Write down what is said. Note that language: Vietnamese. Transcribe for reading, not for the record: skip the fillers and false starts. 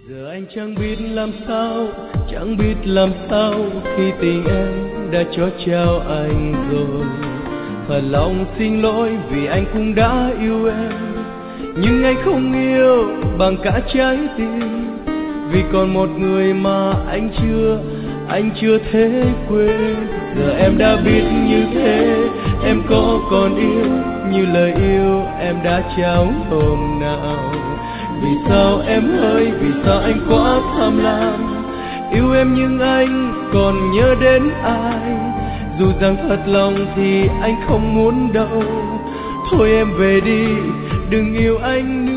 Giờ anh chẳng biết làm sao, chẳng biết làm sao khi tình em đã cho trao anh rồi. Thật lòng xin lỗi vì anh cũng đã yêu em, nhưng anh không yêu bằng cả trái tim. Vì còn một người mà anh chưa thể quên. Giờ em đã biết như thế, em có còn yêu như lời yêu em đã trao hôm nào? Vì sao em hỡi, vì sao anh quá tham lam, yêu em nhưng anh còn nhớ đến ai? Dù rằng thật lòng thì anh không muốn đâu. Thôi em về đi, đừng yêu anh nữa.